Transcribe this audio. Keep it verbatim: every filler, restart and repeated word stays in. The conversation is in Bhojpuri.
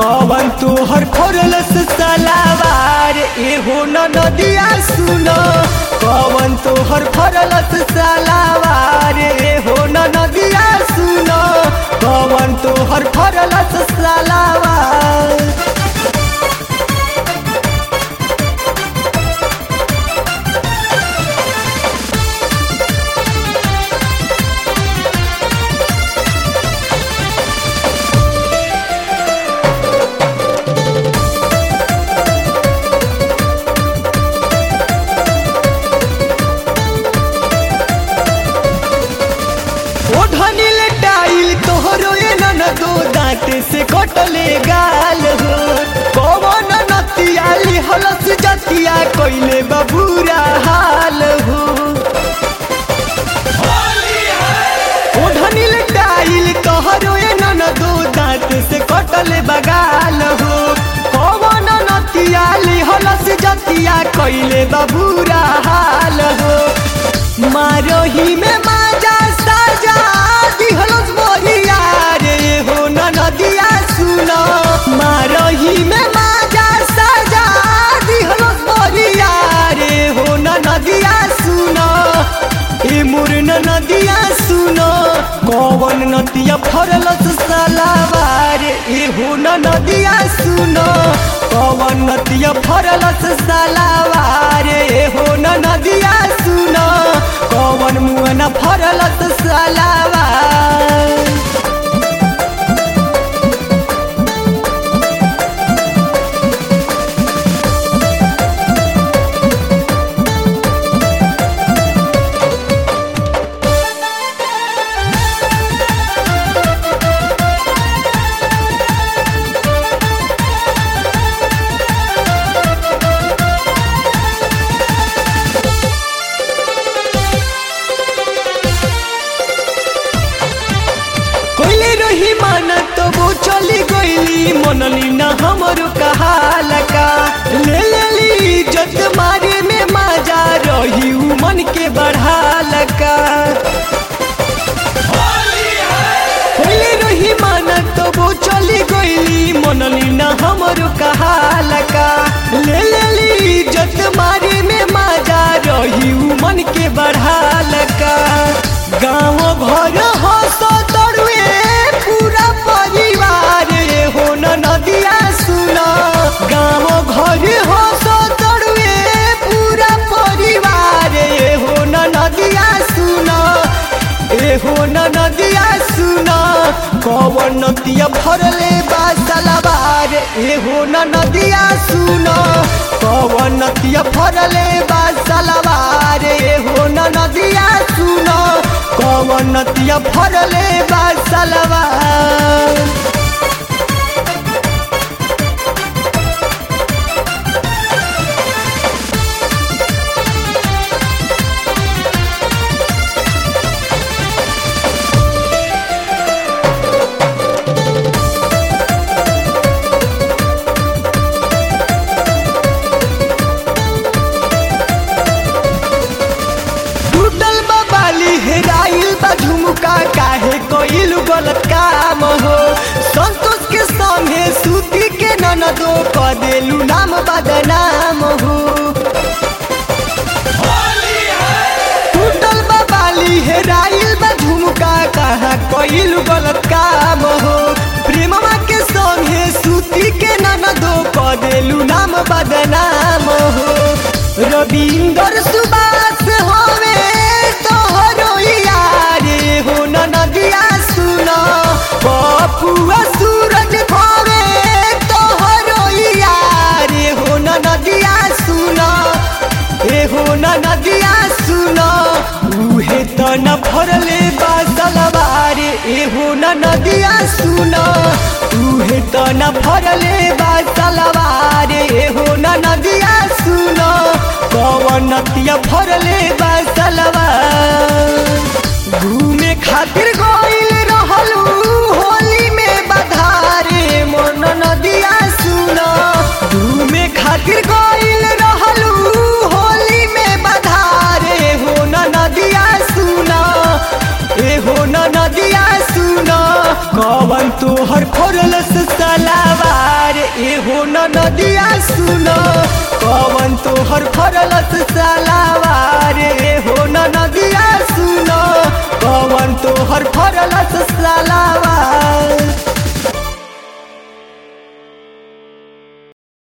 कवन तोहर खोरलस सलावार एहो न नदिया सुनो कवन तोहर खोरलस सलावार एहो न नदिया सुनो कवन तोहर खोरलस सलावार। ओढ़निल टाइल तोहरो न दो दांत से कटले गाल हो कवन नतिया लिहलस जतिया कइले बबूरा हाल हो। ओढ़निल टाइल तोहरो न दो दांत से कटले बगाल हो कवन नतिया लिहलस जतिया कइले बबूरा हाल हो। मारोही में माजा साजा दिहलस बोरिया रे हो न नदिया सुनो मारोही में माजा साजा दिहलस बोरिया रे हो न नदिया सुनो ए मोर न नदिया सुनो कवन नदिया फरलस सलावार ए हो न नदिया सुनो कवन नदिया फरलस सलावार ए हो न नदिया सुनो कवन मुअना फरलस सलावार। रही माना तो वो चली गईली मनली न हमरो कहालका ले लेली इज्जत मारे में माजा रही उ मन के बढ़ालका। पहले रही माना तो वो चली गईली मनली न हमरो कहालका ले लेली इज्जत मारे में माजा रही उ मन के बढ़ालका। गाँव घर हंसो तड़ुए पूरा परिवार हो न नदिया सुनो गाँव घर हंसो तड़ुए पूरा परिवार हो न नदिया सुनो ए हो न नदिया सुनो कवन नदिया भरले बा सलावार ए हो न नदिया सुनो कवन नदिया भरले बा सलावार ए हो न नदिया सुनो कवन नदिया भरले बा सलावार। हेराइल बा झुमका काहे कोइल गलत काम हो संतोष के संगे सूती के ननदो क देलू नाम बदनाम हो। टूटल बाबाली हेराइल बा झुमका कहाँ कोइल गलत काम हो प्रेमवा के संगे सूती के ननदो क देलू नाम बदनाम हो। रविंदर सुबास होवे तोहरो यार हो न नदिया सुनो बपुआ सूरज भावे तोहरो यार हो न नदिया सुनो ए हो न नदिया सुनो उहे तो न भरले बा सलावार ए हो न नदिया सुनो उहे तो न भरले बा सलावार ए हो न नदिया सुनो कवन नदिया भरले बा सलावार। घूमे खातिर गइल रहलू होली में बधारे मोर नदिया सुनो घूमे खातिर गइल रहलू होली में बधारे हो न नदिया सुनो ए हो न नदिया सुनो कवन तोहर खोरलस सलावार। ए हो न नदिया सुनो कवन तोहर फरलस सलावार ए हो न नदिया सुनो कवन तोहर फरलस सलावार